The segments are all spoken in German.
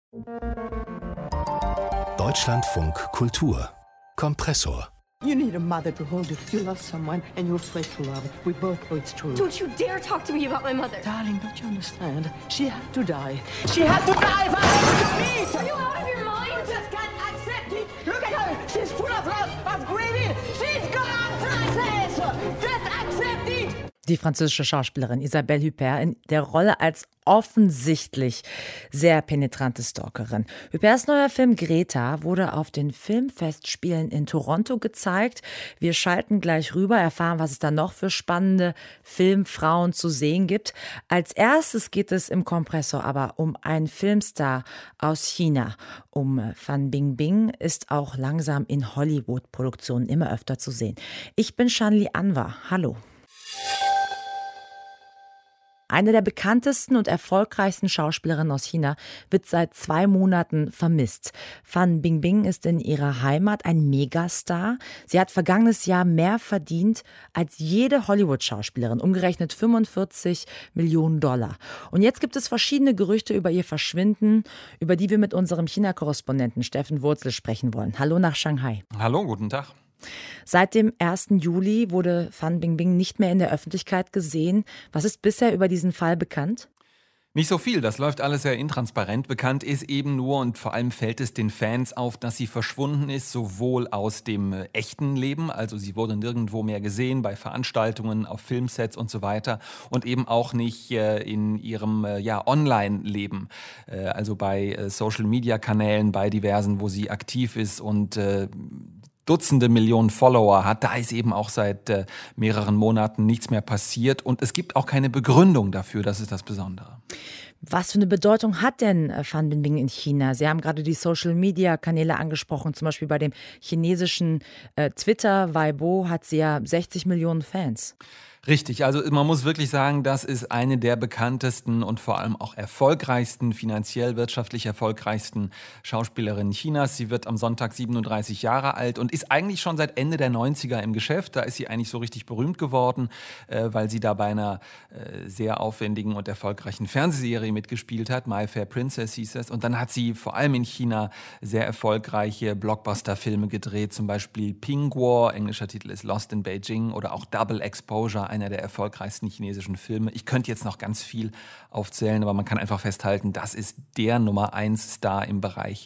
Deutschlandfunk Kultur Kompressor. You need a mother to hold you. You love someone and you're afraid to love. We both know it's true. Don't you dare talk to me about my mother. Darling, don't you understand? She had to die. She had to die for us to meet! Are you out of your mind? You just can't accept it! Look at her! She's full of lust, of grieving! She's gone, Frances! Just accept it! Die französische Schauspielerin Isabelle Huppert in der Rolle als offensichtlich sehr penetrante Stalkerin. Hupperts neuer Film Greta wurde auf den Filmfestspielen in Toronto gezeigt. Wir schalten gleich rüber, erfahren, was es da noch für spannende Filmfrauen zu sehen gibt. Als erstes geht es im Kompressor aber um einen Filmstar aus China. Fan Bingbing ist auch langsam in Hollywood-Produktionen immer öfter zu sehen. Ich bin Shanli Anwar. Hallo. Eine der bekanntesten und erfolgreichsten Schauspielerinnen aus China wird seit 2 Monaten vermisst. Fan Bingbing ist in ihrer Heimat ein Megastar. Sie hat vergangenes Jahr mehr verdient als jede Hollywood-Schauspielerin, umgerechnet 45 Millionen $. Und jetzt gibt es verschiedene Gerüchte über ihr Verschwinden, über die wir mit unserem China-Korrespondenten Steffen Wurzel sprechen wollen. Hallo nach Shanghai. Hallo, guten Tag. Seit dem 1. Juli wurde Fan Bingbing nicht mehr in der Öffentlichkeit gesehen. Was ist bisher über diesen Fall bekannt? Nicht so viel, das läuft alles sehr intransparent. Bekannt ist eben nur und vor allem fällt es den Fans auf, dass sie verschwunden ist, sowohl aus dem echten Leben, also sie wurde nirgendwo mehr gesehen, bei Veranstaltungen, auf Filmsets und so weiter und eben auch nicht in ihrem Online-Leben, also bei Social-Media-Kanälen, bei diversen, wo sie aktiv ist und Dutzende Millionen Follower hat, da ist eben auch seit mehreren Monaten nichts mehr passiert und es gibt auch keine Begründung dafür, das ist das Besondere. Was für eine Bedeutung hat denn Fan Bingbing in China? Sie haben gerade die Social-Media-Kanäle angesprochen, zum Beispiel bei dem chinesischen Twitter, Weibo, hat sie ja 60 Millionen Fans. Richtig, also man muss wirklich sagen, das ist eine der bekanntesten und vor allem auch erfolgreichsten, finanziell, wirtschaftlich erfolgreichsten Schauspielerinnen Chinas. Sie wird am Sonntag 37 Jahre alt und ist eigentlich schon seit Ende der 90er im Geschäft. Da ist sie eigentlich so richtig berühmt geworden, weil sie da bei einer sehr aufwendigen und erfolgreichen Fernsehserie mitgespielt hat. My Fair Princess hieß es. Und dann hat sie vor allem in China sehr erfolgreiche Blockbuster-Filme gedreht, zum Beispiel Pingguo, englischer Titel ist Lost in Beijing, oder auch Double Exposure, einer der erfolgreichsten chinesischen Filme. Ich könnte jetzt noch ganz viel aufzählen, aber man kann einfach festhalten, das ist der Nummer 1 Star im Bereich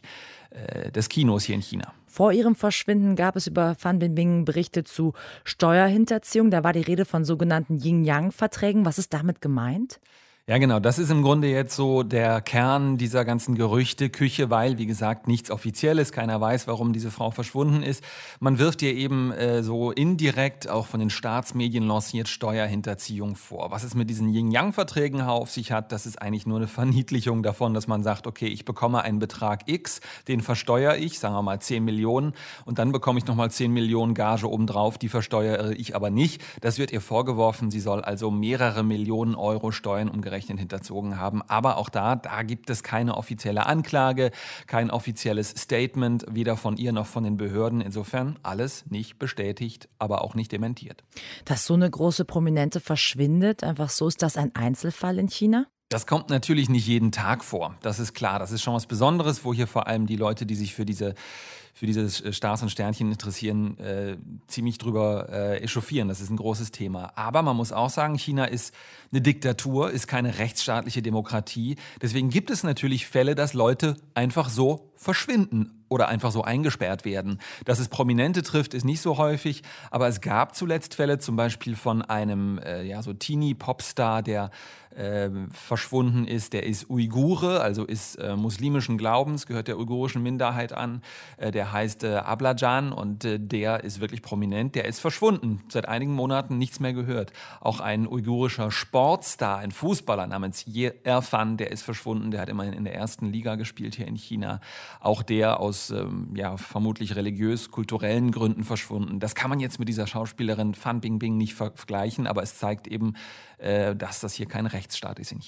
des Kinos hier in China. Vor ihrem Verschwinden gab es über Fan Bingbing Berichte zu Steuerhinterziehung. Da war die Rede von sogenannten Yin-Yang-Verträgen. Was ist damit gemeint? Ja, genau. Das ist im Grunde jetzt so der Kern dieser ganzen Gerüchteküche, weil, wie gesagt, nichts Offizielles, keiner weiß, warum diese Frau verschwunden ist. Man wirft ihr eben so indirekt, auch von den Staatsmedien lanciert, Steuerhinterziehung vor. Was es mit diesen Yin-Yang-Verträgen auf sich hat, das ist eigentlich nur eine Verniedlichung davon, dass man sagt, okay, ich bekomme einen Betrag X, den versteuere ich, sagen wir mal 10 Millionen, und dann bekomme ich nochmal 10 Millionen Gage obendrauf, die versteuere ich aber nicht. Das wird ihr vorgeworfen, sie soll also mehrere Millionen Euro Steuern umgerechnet hinterzogen haben. Aber auch da gibt es keine offizielle Anklage, kein offizielles Statement, weder von ihr noch von den Behörden. Insofern alles nicht bestätigt, aber auch nicht dementiert. Dass so eine große Prominente verschwindet, einfach so, ist das ein Einzelfall in China? Das kommt natürlich nicht jeden Tag vor. Das ist klar. Das ist schon was Besonderes, wo hier vor allem die Leute, die sich für diese Stars und Sternchen interessieren, ziemlich drüber echauffieren. Das ist ein großes Thema. Aber man muss auch sagen, China ist eine Diktatur, ist keine rechtsstaatliche Demokratie. Deswegen gibt es natürlich Fälle, dass Leute einfach so verschwinden oder einfach so eingesperrt werden. Dass es Prominente trifft, ist nicht so häufig, aber es gab zuletzt Fälle, zum Beispiel von einem so Teenie-Popstar, der verschwunden ist. Der ist Uigure, also ist muslimischen Glaubens, gehört der uigurischen Minderheit an. Der heißt Ablajan und der ist wirklich prominent. Der ist verschwunden, seit einigen Monaten nichts mehr gehört. Auch ein uigurischer Sportstar, ein Fußballer namens Ye Erfan, der ist verschwunden. Der hat immerhin in der 1. Liga gespielt hier in China. Auch der aus vermutlich religiös-kulturellen Gründen verschwunden. Das kann man jetzt mit dieser Schauspielerin Fan Bingbing nicht vergleichen, aber es zeigt eben, dass das hier kein Rechtsstaat ist in China.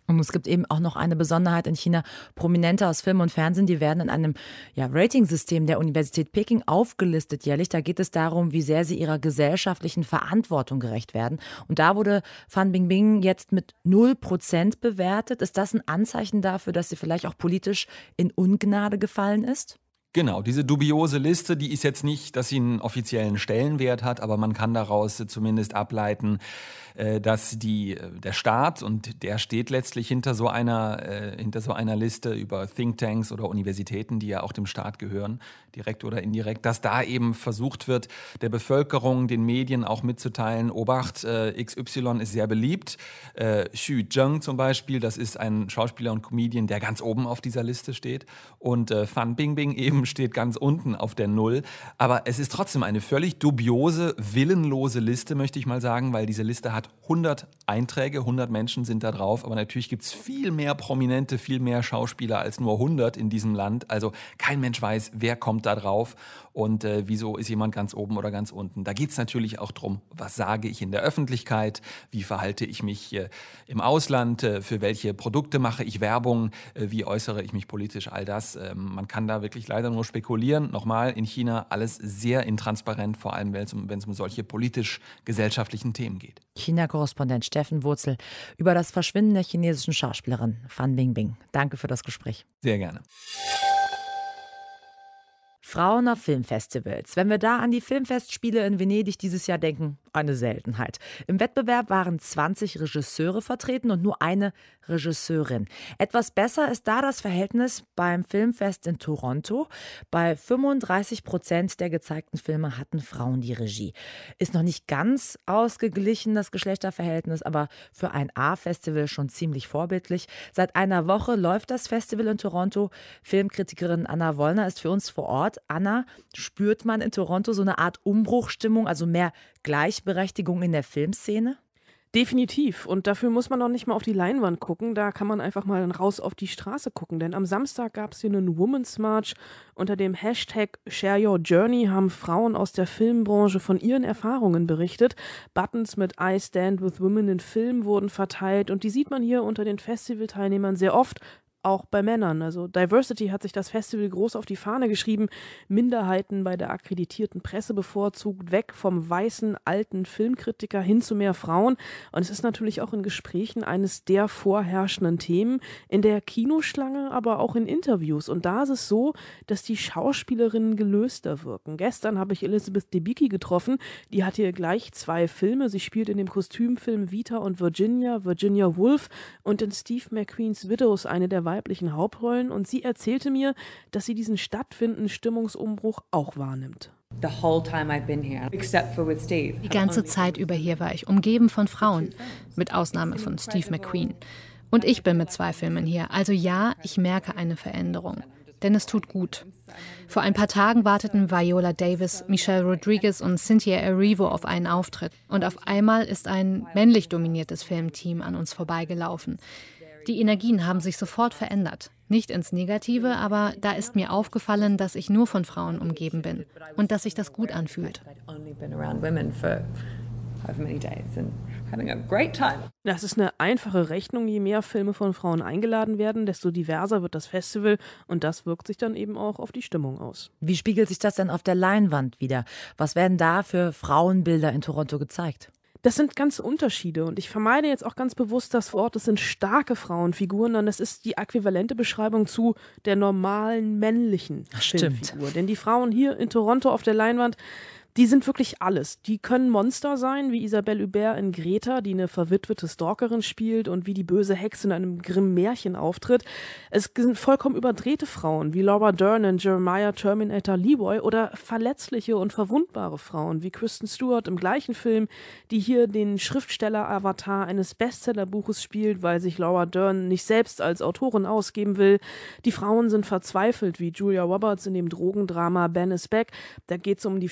Und es gibt eben auch noch eine Besonderheit in China. Prominente aus Film und Fernsehen, die werden in einem Ratingsystem der Universität Peking aufgelistet jährlich. Da geht es darum, wie sehr sie ihrer gesellschaftlichen Verantwortung gerecht werden. Und da wurde Fan Bingbing jetzt mit 0% bewertet. Ist das ein Anzeichen dafür, dass sie vielleicht auch politisch in Ungnade gefallen ist? Genau, diese dubiose Liste, die ist jetzt nicht, dass sie einen offiziellen Stellenwert hat, aber man kann daraus zumindest ableiten, dass der Staat, und der steht letztlich hinter so einer Liste über Thinktanks oder Universitäten, die ja auch dem Staat gehören, direkt oder indirekt, dass da eben versucht wird, der Bevölkerung, den Medien auch mitzuteilen, Obacht, XY ist sehr beliebt. Xu Zheng zum Beispiel, das ist ein Schauspieler und Comedian, der ganz oben auf dieser Liste steht. Und Fan Bingbing eben steht ganz unten auf der Null. Aber es ist trotzdem eine völlig dubiose, willenlose Liste, möchte ich mal sagen, weil diese Liste hat 100 Einträge, 100 Menschen sind da drauf. Aber natürlich gibt es viel mehr Prominente, viel mehr Schauspieler als nur 100 in diesem Land. Also kein Mensch weiß, wer kommt da drauf und wieso ist jemand ganz oben oder ganz unten. Da geht es natürlich auch darum, was sage ich in der Öffentlichkeit, wie verhalte ich mich im Ausland, für welche Produkte mache ich Werbung, wie äußere ich mich politisch, all das. Man kann da wirklich leider nur spekulieren. Nochmal, in China alles sehr intransparent, vor allem wenn es um solche politisch-gesellschaftlichen Themen geht. China-Korrespondent Steffen Wurzel über das Verschwinden der chinesischen Schauspielerin Fan Bingbing. Danke für das Gespräch. Sehr gerne. Frauen auf Filmfestivals. Wenn wir da an die Filmfestspiele in Venedig dieses Jahr denken, eine Seltenheit. Im Wettbewerb waren 20 Regisseure vertreten und nur eine Regisseurin. Etwas besser ist da das Verhältnis beim Filmfest in Toronto. Bei 35% der gezeigten Filme hatten Frauen die Regie. Ist noch nicht ganz ausgeglichen, das Geschlechterverhältnis, aber für ein A-Festival schon ziemlich vorbildlich. Seit einer Woche läuft das Festival in Toronto. Filmkritikerin Anna Wollner ist für uns vor Ort. Anna, spürt man in Toronto so eine Art Umbruchstimmung, also mehr Gleichberechtigung in der Filmszene? Definitiv. Und dafür muss man noch nicht mal auf die Leinwand gucken. Da kann man einfach mal raus auf die Straße gucken. Denn am Samstag gab es hier einen Women's March. Unter dem Hashtag Share Your Journey haben Frauen aus der Filmbranche von ihren Erfahrungen berichtet. Buttons mit I Stand with Women in Film wurden verteilt. Und die sieht man hier unter den Festivalteilnehmern sehr oft. Auch bei Männern. Also Diversity hat sich das Festival groß auf die Fahne geschrieben. Minderheiten bei der akkreditierten Presse bevorzugt, weg vom weißen, alten Filmkritiker hin zu mehr Frauen. Und es ist natürlich auch in Gesprächen eines der vorherrschenden Themen. In der Kinoschlange, aber auch in Interviews. Und da ist es so, dass die Schauspielerinnen gelöster wirken. Gestern habe ich Elizabeth Debicki getroffen. Die hat hier gleich 2 Filme. Sie spielt in dem Kostümfilm Vita und Virginia Woolf und in Steve McQueens Widows eine der weiblichen Hauptrollen, und sie erzählte mir, dass sie diesen stattfindenden Stimmungsumbruch auch wahrnimmt. Die ganze Zeit über hier war ich umgeben von Frauen, mit Ausnahme von Steve McQueen. Und ich bin mit 2 Filmen hier. Also ja, ich merke eine Veränderung. Denn es tut gut. Vor ein paar Tagen warteten Viola Davis, Michelle Rodriguez und Cynthia Erivo auf einen Auftritt. Und auf einmal ist ein männlich dominiertes Filmteam an uns vorbeigelaufen. Die Energien haben sich sofort verändert. Nicht ins Negative, aber da ist mir aufgefallen, dass ich nur von Frauen umgeben bin und dass sich das gut anfühlt. Das ist eine einfache Rechnung. Je mehr Filme von Frauen eingeladen werden, desto diverser wird das Festival, und das wirkt sich dann eben auch auf die Stimmung aus. Wie spiegelt sich das denn auf der Leinwand wider? Was werden da für Frauenbilder in Toronto gezeigt? Das sind ganz Unterschiede, und ich vermeide jetzt auch ganz bewusst das Wort, es sind starke Frauenfiguren, denn das ist die äquivalente Beschreibung zu der normalen männlichen Filmfigur. Denn die Frauen hier in Toronto auf der Leinwand, die sind wirklich alles. Die können Monster sein, wie Isabelle Huppert in Greta, die eine verwitwete Stalkerin spielt und wie die böse Hexe in einem Grimm-Märchen auftritt. Es sind vollkommen überdrehte Frauen, wie Laura Dern in Jeremiah Terminator Leroy, oder verletzliche und verwundbare Frauen, wie Kristen Stewart im gleichen Film, die hier den Schriftsteller-Avatar eines Bestsellerbuches spielt, weil sich Laura Dern nicht selbst als Autorin ausgeben will. Die Frauen sind verzweifelt, wie Julia Roberts in dem Drogendrama Ben is Back. Da geht es um die 24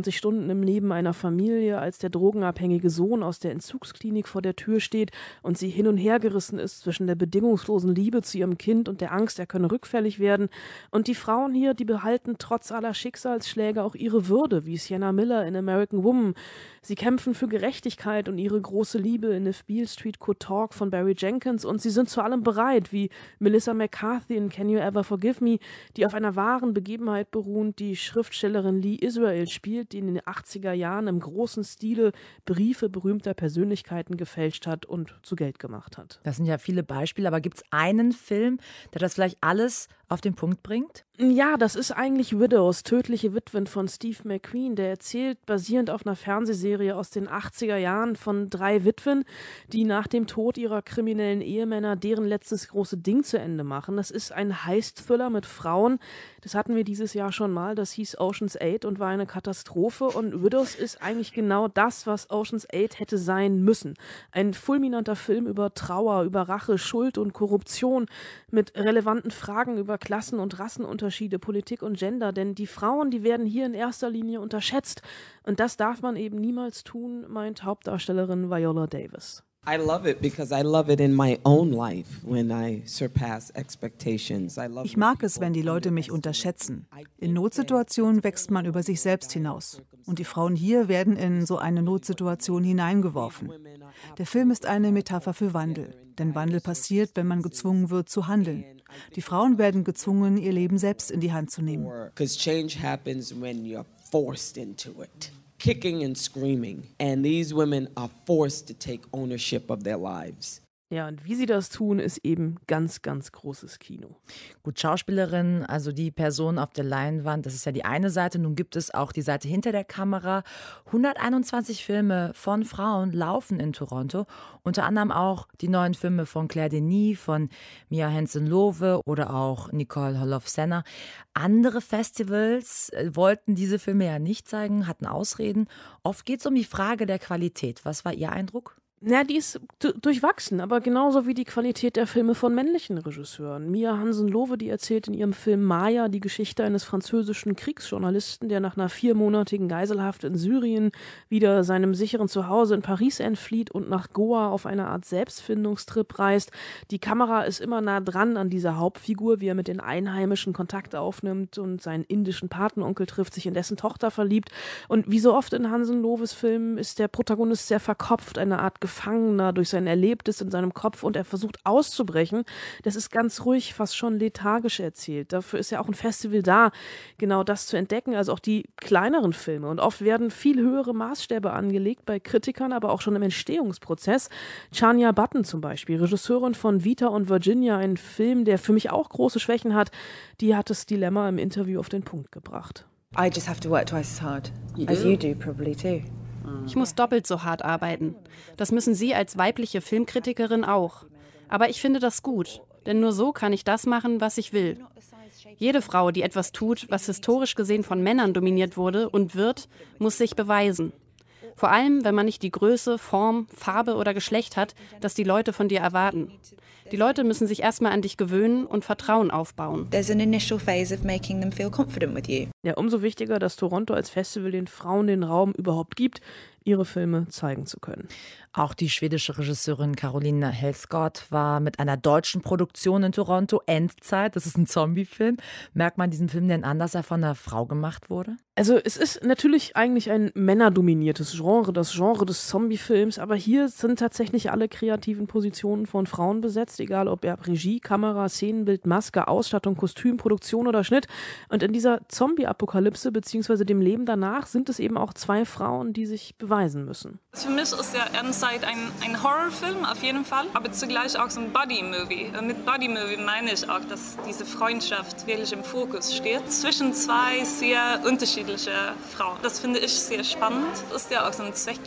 24 Stunden im Leben einer Familie, als der drogenabhängige Sohn aus der Entzugsklinik vor der Tür steht und sie hin und her gerissen ist zwischen der bedingungslosen Liebe zu ihrem Kind und der Angst, er könne rückfällig werden. Und die Frauen hier, die behalten trotz aller Schicksalsschläge auch ihre Würde, wie Sienna Miller in American Woman. Sie kämpfen für Gerechtigkeit und ihre große Liebe in If Beale Street Could Talk von Barry Jenkins, und sie sind zu allem bereit, wie Melissa McCarthy in Can You Ever Forgive Me, die auf einer wahren Begebenheit beruht, die Schriftstellerin Lee Israel spielt, die in den 80er Jahren im großen Stile Briefe berühmter Persönlichkeiten gefälscht hat und zu Geld gemacht hat. Das sind ja viele Beispiele, aber gibt es einen Film, der das vielleicht alles auf den Punkt bringt? Ja, das ist eigentlich Widows, tödliche Witwen von Steve McQueen. Der erzählt basierend auf einer Fernsehserie aus den 80er Jahren von 3 Witwen, die nach dem Tod ihrer kriminellen Ehemänner deren letztes große Ding zu Ende machen. Das ist ein Heist-Thriller mit Frauen. Das hatten wir dieses Jahr schon mal. Das hieß Ocean's 8 und war eine Katastrophe. Und Widows ist eigentlich genau das, was Ocean's 8 hätte sein müssen. Ein fulminanter Film über Trauer, über Rache, Schuld und Korruption mit relevanten Fragen über Klassen- und Rassenunterschiede, Politik und Gender. Denn die Frauen, die werden hier in erster Linie unterschätzt. Und das darf man eben niemals tun, meint Hauptdarstellerin Viola Davis. I love it because I love it in my own life when I surpass expectations. Ich mag es, wenn die Leute mich unterschätzen. In Notsituationen wächst man über sich selbst hinaus. Und die Frauen hier werden in so eine Notsituation hineingeworfen. Der Film ist eine Metapher für Wandel. Denn Wandel passiert, wenn man gezwungen wird zu handeln. Die Frauen werden gezwungen, ihr Leben selbst in die Hand zu nehmen. Because change happens when you're forced into it. Kicking and screaming. And these women are forced to take ownership of their lives. Ja, und wie sie das tun, ist eben ganz, ganz großes Kino. Gut, Schauspielerin, also die Person auf der Leinwand, das ist ja die eine Seite. Nun gibt es auch die Seite hinter der Kamera. 121 Filme von Frauen laufen in Toronto. Unter anderem auch die neuen Filme von Claire Denis, von Mia Hansen-Lowe oder auch Nicole Holofcener. Andere Festivals wollten diese Filme ja nicht zeigen, hatten Ausreden. Oft geht es um die Frage der Qualität. Was war Ihr Eindruck? Ja, die ist durchwachsen, aber genauso wie die Qualität der Filme von männlichen Regisseuren. Mia Hansen-Lowe, die erzählt in ihrem Film Maya die Geschichte eines französischen Kriegsjournalisten, der nach einer 4-monatigen Geiselhaft in Syrien wieder seinem sicheren Zuhause in Paris entflieht und nach Goa auf eine Art Selbstfindungstrip reist. Die Kamera ist immer nah dran an dieser Hauptfigur, wie er mit den Einheimischen Kontakt aufnimmt und seinen indischen Patenonkel trifft, sich in dessen Tochter verliebt. Und wie so oft in Hansen-Lowes Filmen ist der Protagonist sehr verkopft, eine Art Gefangener durch sein Erlebtes in seinem Kopf, und er versucht auszubrechen. Das ist ganz ruhig, fast schon lethargisch erzählt. Dafür ist ja auch ein Festival da, genau das zu entdecken, also auch die kleineren Filme. Und oft werden viel höhere Maßstäbe angelegt bei Kritikern, aber auch schon im Entstehungsprozess. Chania Button zum Beispiel, Regisseurin von Vita und Virginia, ein Film, der für mich auch große Schwächen hat, die hat das Dilemma im Interview auf den Punkt gebracht. I just have to work twice as hard, as you do probably too. Ich muss doppelt so hart arbeiten. Das müssen Sie als weibliche Filmkritikerin auch. Aber ich finde das gut, denn nur so kann ich das machen, was ich will. Jede Frau, die etwas tut, was historisch gesehen von Männern dominiert wurde und wird, muss sich beweisen. Vor allem, wenn man nicht die Größe, Form, Farbe oder Geschlecht hat, das die Leute von dir erwarten. Die Leute müssen sich erstmal an dich gewöhnen und Vertrauen aufbauen. There's an initial phase of making them feel confident with you. Ja, umso wichtiger, dass Toronto als Festival den Frauen den Raum überhaupt gibt, ihre Filme zeigen zu können. Auch die schwedische Regisseurin Caroline Hellsgott war mit einer deutschen Produktion in Toronto, Endzeit, das ist ein Zombie-Film. Merkt man diesen Film denn an, dass er von einer Frau gemacht wurde? Also es ist natürlich eigentlich ein männerdominiertes Genre, das Genre des Zombie-Films, aber hier sind tatsächlich alle kreativen Positionen von Frauen besetzt, egal ob Regie, Kamera, Szenenbild, Maske, Ausstattung, Kostüm, Produktion oder Schnitt. Und in dieser Zombie-Apokalypse bzw. dem Leben danach sind es eben auch 2 Frauen, die sich beweisen müssen. Für mich ist der Endzeit ein Horrorfilm auf jeden Fall, aber zugleich auch so ein Buddy-Movie. Mit Buddy-Movie meine ich auch, dass diese Freundschaft wirklich im Fokus steht zwischen 2 sehr unterschiedliche Frauen. Das finde ich sehr spannend. Das ist ja auch so ein Zweck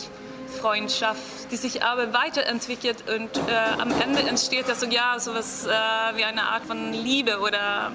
Freundschaft, die sich aber weiterentwickelt und am Ende entsteht das sowas wie eine Art von Liebe oder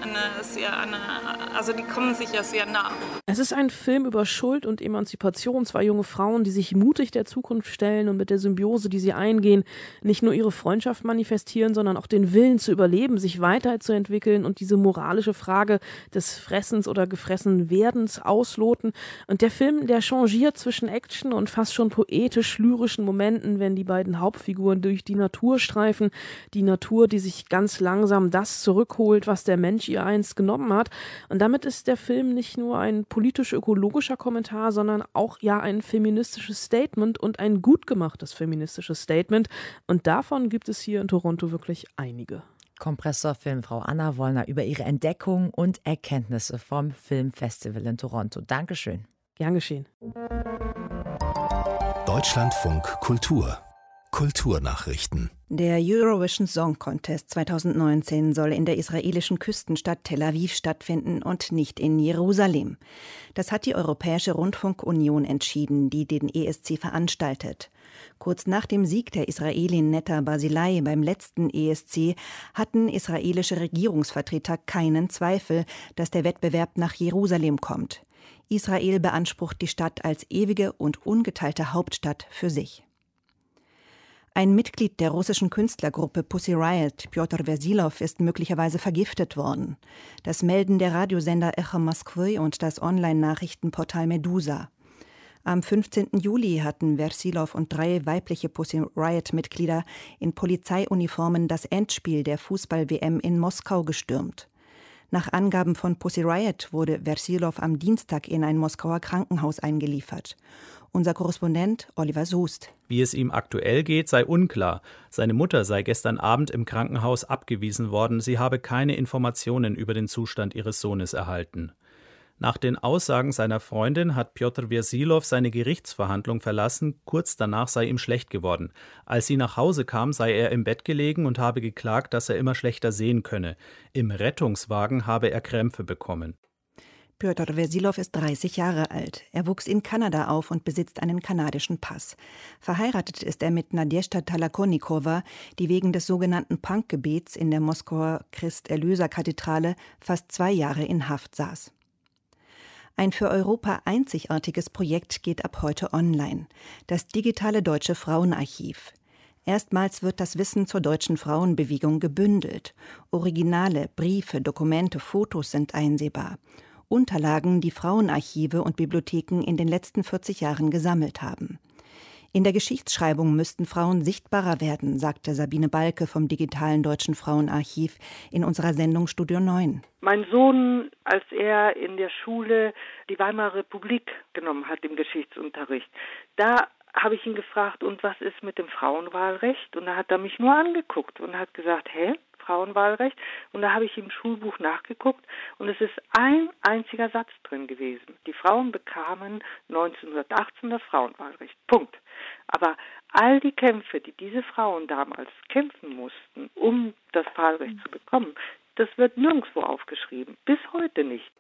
also die kommen sich ja sehr nah. Es ist ein Film über Schuld und Emanzipation. 2 junge Frauen, die sich mutig der Zukunft stellen und mit der Symbiose, die sie eingehen, nicht nur ihre Freundschaft manifestieren, sondern auch den Willen zu überleben, sich weiterzuentwickeln und diese moralische Frage des Fressens oder Gefressenwerdens ausloten. Und der Film, der changiert zwischen Action und fast schon poetisch-lyrischen Momenten, wenn die beiden Hauptfiguren durch die Natur streifen. Die Natur, die sich ganz langsam das zurückholt, was der Mensch ihr einst genommen hat. Und damit ist der Film nicht nur ein politisch-ökologischer Kommentar, sondern auch ein feministisches Statement und ein gut gemachtes feministisches Statement. Und davon gibt es hier in Toronto wirklich einige. Kompressorfilmfrau Anna Wollner über ihre Entdeckungen und Erkenntnisse vom Filmfestival in Toronto. Dankeschön. Gern geschehen. Deutschlandfunk Kultur. Kulturnachrichten. Der Eurovision Song Contest 2019 soll in der israelischen Küstenstadt Tel Aviv stattfinden und nicht in Jerusalem. Das hat die Europäische Rundfunkunion entschieden, die den ESC veranstaltet. Kurz nach dem Sieg der Israelin Netta Barzilai beim letzten ESC hatten israelische Regierungsvertreter keinen Zweifel, dass der Wettbewerb nach Jerusalem kommt. Israel beansprucht die Stadt als ewige und ungeteilte Hauptstadt für sich. Ein Mitglied der russischen Künstlergruppe Pussy Riot, Pjotr Versilov, ist möglicherweise vergiftet worden. Das melden der Radiosender Echo Moskwy und das Online-Nachrichtenportal Medusa. Am 15. Juli hatten Versilov und 3 weibliche Pussy Riot-Mitglieder in Polizeiuniformen das Endspiel der Fußball-WM in Moskau gestürmt. Nach Angaben von Pussy Riot wurde Versilov am Dienstag in ein Moskauer Krankenhaus eingeliefert. Unser Korrespondent Oliver Soest. Wie es ihm aktuell geht, sei unklar. Seine Mutter sei gestern Abend im Krankenhaus abgewiesen worden. Sie habe keine Informationen über den Zustand ihres Sohnes erhalten. Nach den Aussagen seiner Freundin hat Pjotr Versilov seine Gerichtsverhandlung verlassen. Kurz danach sei ihm schlecht geworden. Als sie nach Hause kam, sei er im Bett gelegen und habe geklagt, dass er immer schlechter sehen könne. Im Rettungswagen habe er Krämpfe bekommen. Pjotr Versilov ist 30 Jahre alt. Er wuchs in Kanada auf und besitzt einen kanadischen Pass. Verheiratet ist er mit Nadezhda Talakonnikova, die wegen des sogenannten Punkgebets in der Moskauer Christ-Erlöser-Kathedrale fast 2 Jahre in Haft saß. Ein für Europa einzigartiges Projekt geht ab heute online. Das digitale Deutsche Frauenarchiv. Erstmals wird das Wissen zur deutschen Frauenbewegung gebündelt. Originale, Briefe, Dokumente, Fotos sind einsehbar. Unterlagen, die Frauenarchive und Bibliotheken in den letzten 40 Jahren gesammelt haben. In der Geschichtsschreibung müssten Frauen sichtbarer werden, sagte Sabine Balke vom digitalen Deutschen Frauenarchiv in unserer Sendung Studio 9. Mein Sohn, als er in der Schule die Weimarer Republik genommen hat im Geschichtsunterricht, da habe ich ihn gefragt, und was ist mit dem Frauenwahlrecht? Und da hat er mich nur angeguckt und hat gesagt, Frauenwahlrecht? Und da habe ich im Schulbuch nachgeguckt und es ist ein einziger Satz drin gewesen. Die Frauen bekamen 1918 das Frauenwahlrecht. Punkt. Aber all die Kämpfe, die diese Frauen damals kämpfen mussten, um das Wahlrecht zu bekommen, das wird nirgendwo aufgeschrieben. Bis heute nicht.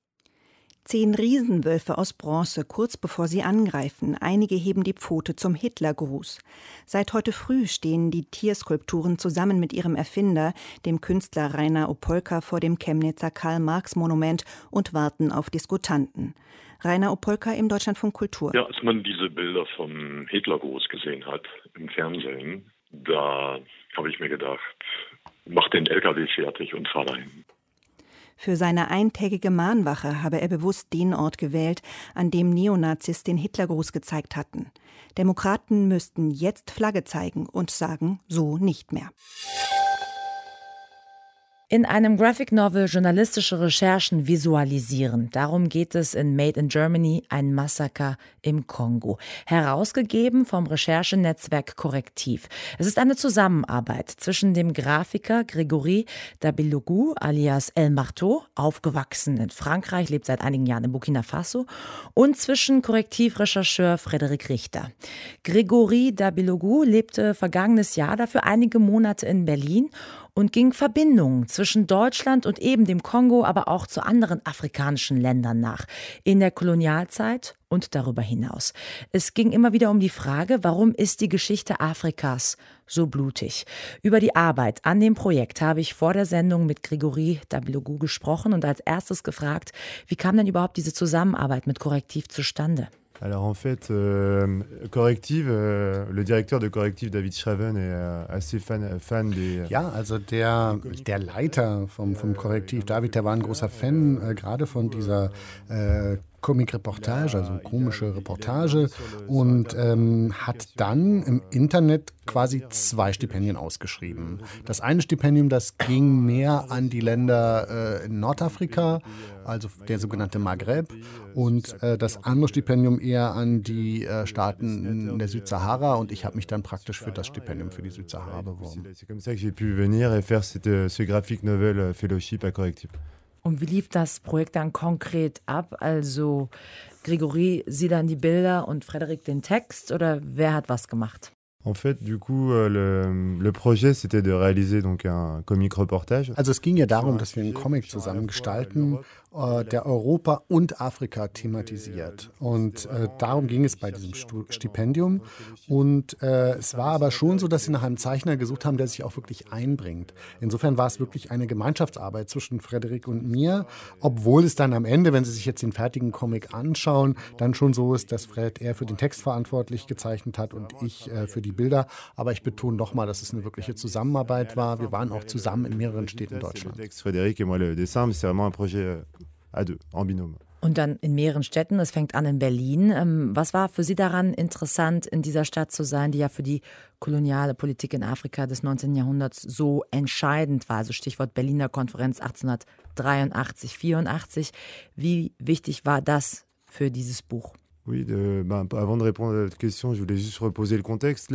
10 Riesenwölfe aus Bronze, kurz bevor sie angreifen. Einige heben die Pfote zum Hitlergruß. Seit heute früh stehen die Tierskulpturen zusammen mit ihrem Erfinder, dem Künstler Rainer Opolka, vor dem Chemnitzer Karl-Marx-Monument und warten auf Diskutanten. Rainer Opolka im Deutschlandfunk Kultur. Ja, als man diese Bilder vom Hitlergruß gesehen hat im Fernsehen, da habe ich mir gedacht, mach den LKW fertig und fahr dahin. Für seine eintägige Mahnwache habe er bewusst den Ort gewählt, an dem Neonazis den Hitlergruß gezeigt hatten. Demokraten müssten jetzt Flagge zeigen und sagen, so nicht mehr. In einem Graphic Novel journalistische Recherchen visualisieren. Darum geht es in Made in Germany, ein Massaker im Kongo. Herausgegeben vom Recherchenetzwerk Korrektiv. Es ist eine Zusammenarbeit zwischen dem Grafiker Grégory Dabilogou alias El Marteau, aufgewachsen in Frankreich, lebt seit einigen Jahren in Burkina Faso, und zwischen Korrektiv-Rechercheur Frederik Richter. Grégory Dabilogou lebte vergangenes Jahr dafür einige Monate in Berlin und ging Verbindungen zwischen Deutschland und eben dem Kongo, aber auch zu anderen afrikanischen Ländern nach, in der Kolonialzeit und darüber hinaus. Es ging immer wieder um die Frage, warum ist die Geschichte Afrikas so blutig? Über die Arbeit an dem Projekt habe ich vor der Sendung mit Grégory Dabilogou gesprochen und als erstes gefragt, wie kam denn überhaupt diese Zusammenarbeit mit Correctiv zustande? Alors en fait, Correctiv, le directeur de Correctiv, David Schraven, est assez fan des... Ja, also der Leiter vom Correctiv, David, der war ein großer Fan, gerade von dieser Comic-Reportage, also komische Reportage, und hat dann im Internet quasi 2 Stipendien ausgeschrieben. Das eine Stipendium, das ging mehr an die Länder in Nordafrika, also der sogenannte Maghreb, und das andere Stipendium eher an die Staaten in der Südsahara, und ich habe mich dann praktisch für das Stipendium für die Südsahara beworben. C'est comme ça que j'ai pu venir et faire ce graphic novel fellowship à Correctiv. Und wie lief das Projekt dann konkret ab? Also Grégory, Sie dann die Bilder und Frederik den Text oder wer hat was gemacht? En fait, du coup, le projet, c'était de réaliser donc un comic reportage. Also es ging ja darum, dass wir einen Comic zusammen gestalten, der Europa und Afrika thematisiert. Und darum ging es bei diesem Stipendium. Und es war aber schon so, dass sie nach einem Zeichner gesucht haben, der sich auch wirklich einbringt. Insofern war es wirklich eine Gemeinschaftsarbeit zwischen Frederik und mir, obwohl es dann am Ende, wenn Sie sich jetzt den fertigen Comic anschauen, dann schon so ist, dass Fred eher für den Text verantwortlich gezeichnet hat und ich für die Bilder. Aber ich betone nochmal, dass es eine wirkliche Zusammenarbeit war. Wir waren auch zusammen in mehreren Städten Deutschlands. Frederik et moi le dessin, c'est vraiment un projet à deux, en binôme. Und dann in mehreren Städten, es fängt an in Berlin. Was war für Sie daran interessant, in dieser Stadt zu sein, die ja für die koloniale Politik in Afrika des 19. Jahrhunderts so entscheidend war? Also Stichwort Berliner Konferenz 1883, 84. Wie wichtig war das für dieses Buch? Oui, avant de répondre à votre question, je voulais juste reposer le contexte.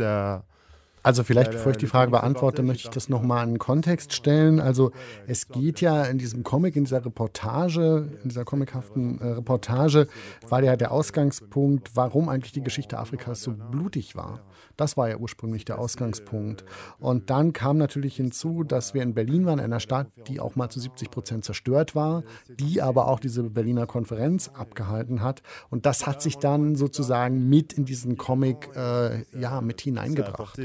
Also vielleicht, bevor ich die Frage beantworte, möchte ich das nochmal in den Kontext stellen. Also es geht ja in diesem Comic, in dieser Reportage, in dieser comichaften Reportage, war ja der Ausgangspunkt, warum eigentlich die Geschichte Afrikas so blutig war. Das war ja ursprünglich der Ausgangspunkt. Und dann kam natürlich hinzu, dass wir in Berlin waren, einer Stadt, die auch mal zu 70% zerstört war, die aber auch diese Berliner Konferenz abgehalten hat. Und das hat sich dann sozusagen mit in diesen Comic mit hineingebracht.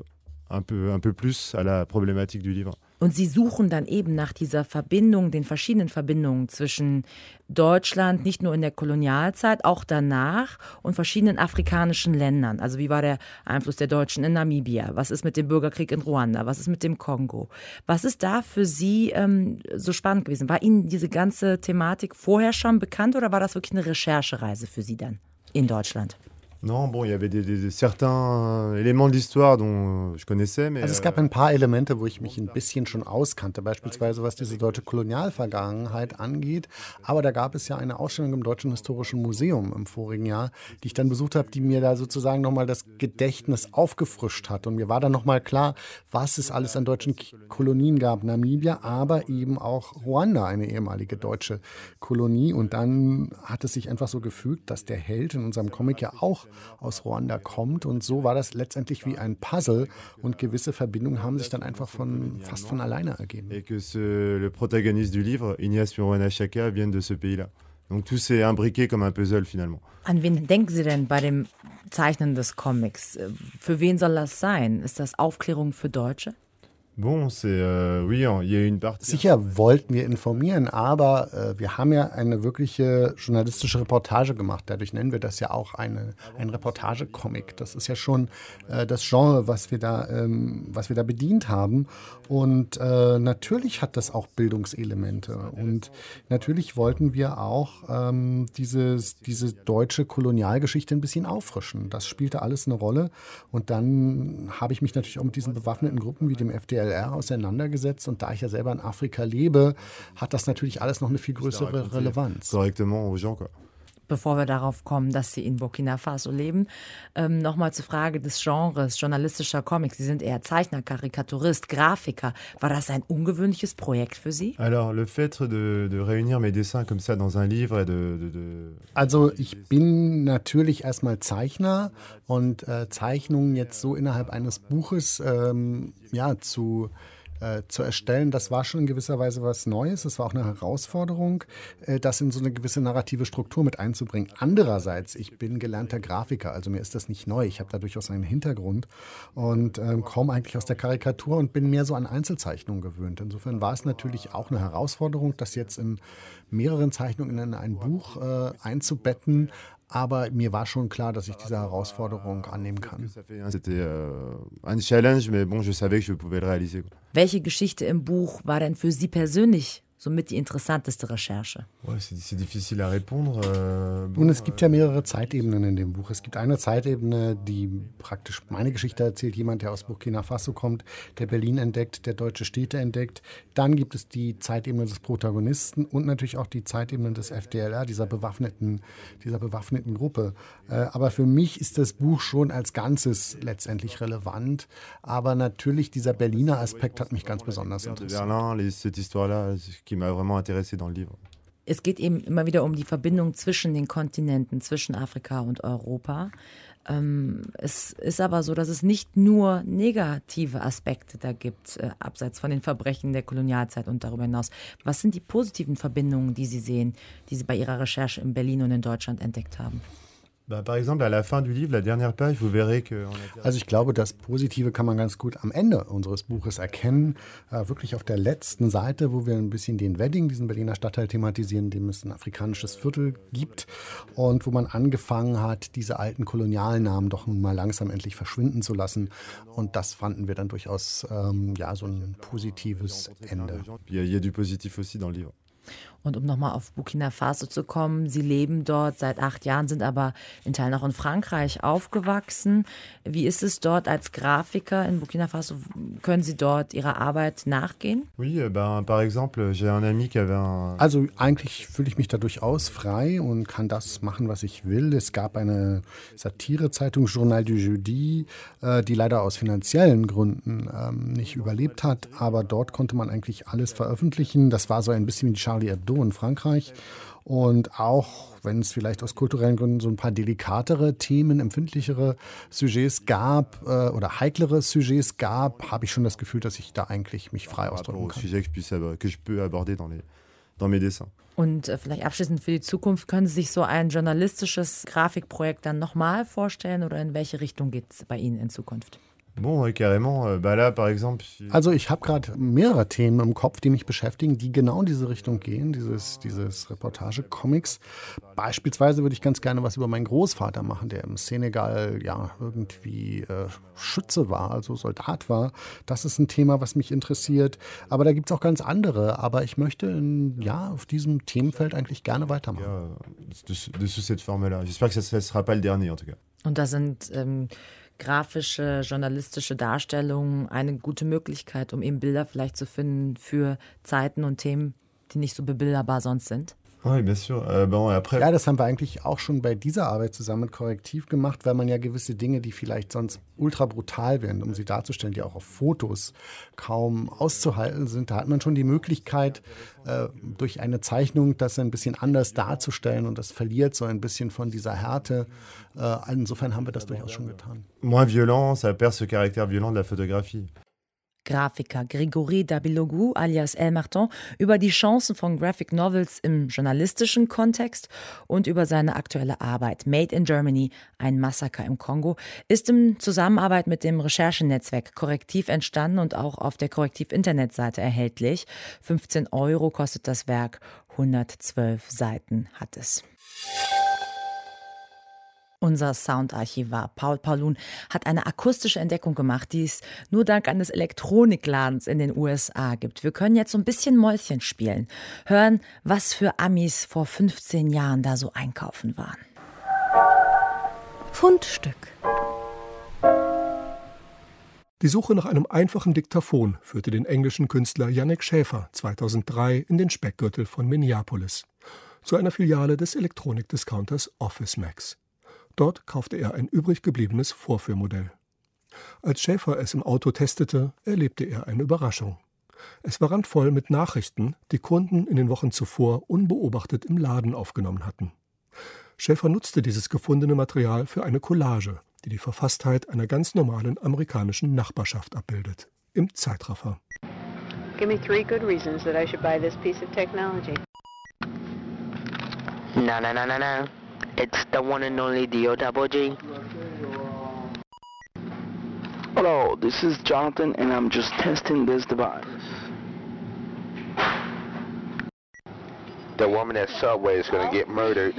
Un peu plus à la problématique du livre. Und Sie suchen dann eben nach dieser Verbindung, den verschiedenen Verbindungen zwischen Deutschland, nicht nur in der Kolonialzeit, auch danach und verschiedenen afrikanischen Ländern. Also wie war der Einfluss der Deutschen in Namibia? Was ist mit dem Bürgerkrieg in Ruanda? Was ist mit dem Kongo? Was ist da für Sie so spannend gewesen? War Ihnen diese ganze Thematik vorher schon bekannt oder war das wirklich eine Recherchereise für Sie dann in Deutschland? Non, bon, il y avait certains éléments de l'histoire dont je connaissais, mais... Also es gab ein paar Elemente, wo ich mich ein bisschen schon auskannte, beispielsweise was diese deutsche Kolonialvergangenheit angeht. Aber da gab es ja eine Ausstellung im Deutschen Historischen Museum im vorigen Jahr, die ich dann besucht habe, die mir da sozusagen nochmal das Gedächtnis aufgefrischt hat. Und mir war dann nochmal klar, was es alles an deutschen Kolonien gab. Namibia, aber eben auch Ruanda, eine ehemalige deutsche Kolonie. Und dann hat es sich einfach so gefügt, dass der Held in unserem Comic ja auch aus Ruanda kommt, und so war das letztendlich wie ein Puzzle und gewisse Verbindungen haben sich dann einfach fast von alleine ergeben. Et que le protagoniste du livre, Ignace Muruana Chaka, vient de ce pays-là. Donc tout s'est imbriqué comme un puzzle finalement. An wen denken Sie denn bei dem Zeichnen des Comics? Für wen soll das sein? Ist das Aufklärung für Deutsche? Bon, oui, il y a une partie. Sicher wollten wir informieren, aber wir haben ja eine wirkliche journalistische Reportage gemacht. Dadurch nennen wir das ja auch ein Reportage-Comic. Das ist ja schon das Genre, was wir da bedient haben. Und natürlich hat das auch Bildungselemente. Und natürlich wollten wir auch diese deutsche Kolonialgeschichte ein bisschen auffrischen. Das spielte alles eine Rolle. Und dann habe ich mich natürlich auch mit diesen bewaffneten Gruppen wie dem FDLR auseinandergesetzt. Und da ich ja selber in Afrika lebe, hat das natürlich alles noch eine viel größere Relevanz. Bevor wir darauf kommen, dass Sie in Burkina Faso leben, nochmal zur Frage des Genres journalistischer Comics. Sie sind eher Zeichner, Karikaturist, Grafiker. War das ein ungewöhnliches Projekt für Sie? Alors, le fait de réunir mes dessins comme ça dans un livre et Also ich bin natürlich erstmal Zeichner und Zeichnungen jetzt so innerhalb eines Buches zu erstellen, das war schon in gewisser Weise was Neues. Es war auch eine Herausforderung, das in so eine gewisse narrative Struktur mit einzubringen. Andererseits, ich bin gelernter Grafiker, also mir ist das nicht neu. Ich habe da durchaus einen Hintergrund und komme eigentlich aus der Karikatur und bin mehr so an Einzelzeichnungen gewöhnt. Insofern war es natürlich auch eine Herausforderung, das jetzt in mehreren Zeichnungen in ein Buch einzubetten. Aber mir war schon klar, dass ich diese Herausforderung annehmen kann. Welche Geschichte im Buch war denn für Sie persönlich somit die interessanteste Recherche? Und es gibt ja mehrere Zeitebenen in dem Buch. Es gibt eine Zeitebene, die praktisch meine Geschichte erzählt, jemand, der aus Burkina Faso kommt, der Berlin entdeckt, der deutsche Städte entdeckt. Dann gibt es die Zeitebene des Protagonisten und natürlich auch die Zeitebene des FDLR, dieser bewaffneten Gruppe. Aber für mich ist das Buch schon als Ganzes letztendlich relevant. Aber natürlich dieser Berliner Aspekt hat mich ganz besonders interessiert. Es geht eben immer wieder um die Verbindung zwischen den Kontinenten, zwischen Afrika und Europa. Es ist aber so, dass es nicht nur negative Aspekte da gibt, abseits von den Verbrechen der Kolonialzeit und darüber hinaus. Was sind die positiven Verbindungen, die Sie sehen, die Sie bei Ihrer Recherche in Berlin und in Deutschland entdeckt haben? Also ich glaube, das Positive kann man ganz gut am Ende unseres Buches erkennen. Wirklich auf der letzten Seite, wo wir ein bisschen den Wedding, diesen Berliner Stadtteil thematisieren, dem es ein afrikanisches Viertel gibt und wo man angefangen hat, diese alten Kolonialnamen doch mal langsam endlich verschwinden zu lassen. Und das fanden wir dann durchaus so ein positives Ende. Und um nochmal auf Burkina Faso zu kommen, Sie leben dort seit 8 Jahren, sind aber in Teilen auch in Frankreich aufgewachsen. Wie ist es dort als Grafiker in Burkina Faso? Können Sie dort Ihrer Arbeit nachgehen? Also eigentlich fühle ich mich da durchaus frei und kann das machen, was ich will. Es gab eine Satirezeitung, Journal du Jeudi, die leider aus finanziellen Gründen nicht überlebt hat. Aber dort konnte man eigentlich alles veröffentlichen. Das war so ein bisschen wie Charlie Hebdo in Frankreich. Und auch wenn es vielleicht aus kulturellen Gründen so ein paar delikatere Themen, empfindlichere Sujets gab oder heiklere Sujets gab, habe ich schon das Gefühl, dass ich da eigentlich mich frei ausdrücken kann. Und vielleicht abschließend für die Zukunft, können Sie sich so ein journalistisches Grafikprojekt dann nochmal vorstellen oder in welche Richtung geht es bei Ihnen in Zukunft? Also ich habe gerade mehrere Themen im Kopf, die mich beschäftigen, die genau in diese Richtung gehen, dieses Reportage-Comics. Beispielsweise würde ich ganz gerne was über meinen Großvater machen, der im Senegal irgendwie Schütze war, also Soldat war. Das ist ein Thema, was mich interessiert. Aber da gibt es auch ganz andere. Aber ich möchte auf diesem Themenfeld eigentlich gerne weitermachen. Und da sind grafische, journalistische Darstellungen eine gute Möglichkeit, um eben Bilder vielleicht zu finden für Zeiten und Themen, die nicht so bebilderbar sonst sind? Ja, das haben wir eigentlich auch schon bei dieser Arbeit zusammen mit Korrektiv gemacht, weil man ja gewisse Dinge, die vielleicht sonst ultra brutal wären, um sie darzustellen, die auch auf Fotos kaum auszuhalten sind, da hat man schon die Möglichkeit, durch eine Zeichnung das ein bisschen anders darzustellen und das verliert so ein bisschen von dieser Härte. Insofern haben wir das durchaus schon getan. Moins violent, ça perd ce caractère violent de la photographie. Grafiker Grégory Dabilogou alias El Martin über die Chancen von Graphic Novels im journalistischen Kontext und über seine aktuelle Arbeit Made in Germany, ein Massaker im Kongo, ist in Zusammenarbeit mit dem Recherchenetzwerk Korrektiv entstanden und auch auf der Korrektiv-Internetseite erhältlich. 15 € kostet das Werk, 112 Seiten hat es. Unser Soundarchivar Paul Paulun hat eine akustische Entdeckung gemacht, die es nur dank eines Elektronikladens in den USA gibt. Wir können jetzt so ein bisschen Mäuschen spielen, hören, was für Amis vor 15 Jahren da so einkaufen waren. Fundstück. Die Suche nach einem einfachen Diktaphon führte den englischen Künstler Yannick Schäfer 2003 in den Speckgürtel von Minneapolis, zu einer Filiale des Elektronikdiscounters Office Max. Dort kaufte er ein übrig gebliebenes Vorführmodell. Als Schäfer es im Auto testete, erlebte er eine Überraschung. Es war randvoll mit Nachrichten, die Kunden in den Wochen zuvor unbeobachtet im Laden aufgenommen hatten. Schäfer nutzte dieses gefundene Material für eine Collage, die die Verfasstheit einer ganz normalen amerikanischen Nachbarschaft abbildet, im Zeitraffer. Give me 3 good reasons that I should buy this piece of technology. No. It's the one and only DOG. Hello, this is Jonathan, and I'm just testing this device. The woman at Subway is going to get murdered.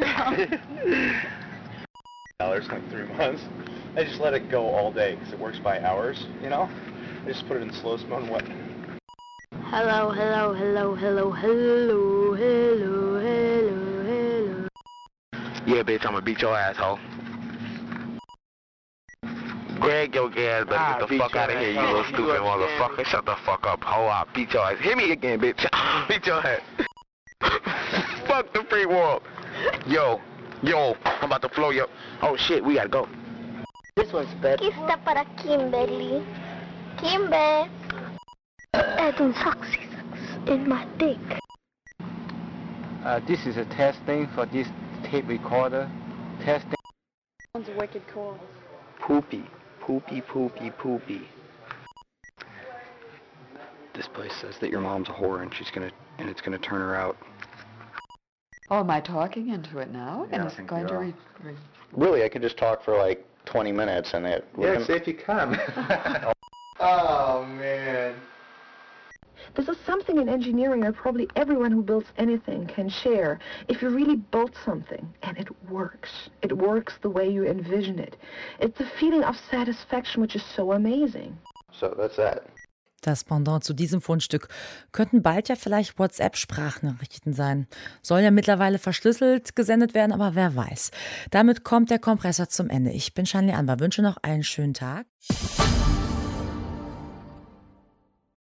Like 3 months. I just let it go all day because it works by hours, you know? I just put it in slow mo and what? Hello. Yeah, bitch, I'm gonna beat your asshole. Greg your gas, but get the fuck out of here, you little stupid motherfucker. Shut the fuck up, hoe. I'll beat your ass. Hit me again, bitch. Beat your ass. Fuck the free world. Yo, I'm about to flow yo. Oh shit, we gotta go. This one's better. Aqui está para Kimberly. Kimber. Add un sexy in my dick. This is a testing for this tape recorder. Testing. Sounds wicked cool. Poopy. This place says that your mom's a whore and it's gonna turn her out. Oh, am I talking into it now? Yeah, and I it's think going you to are. Really, I could just talk for like 20 minutes and it... Yeah, see if you can. Oh, man. This is something in engineering that probably everyone who builds anything can share. If you really build something and it works the way you envision it. It's the feeling of satisfaction which is so amazing. So that's that. Das Pendant zu diesem Fundstück könnten bald ja vielleicht WhatsApp-Sprachnachrichten sein. Soll ja mittlerweile verschlüsselt gesendet werden, aber wer weiß. Damit kommt der Kompressor zum Ende. Ich bin Shanli Anwar, wünsche noch einen schönen Tag.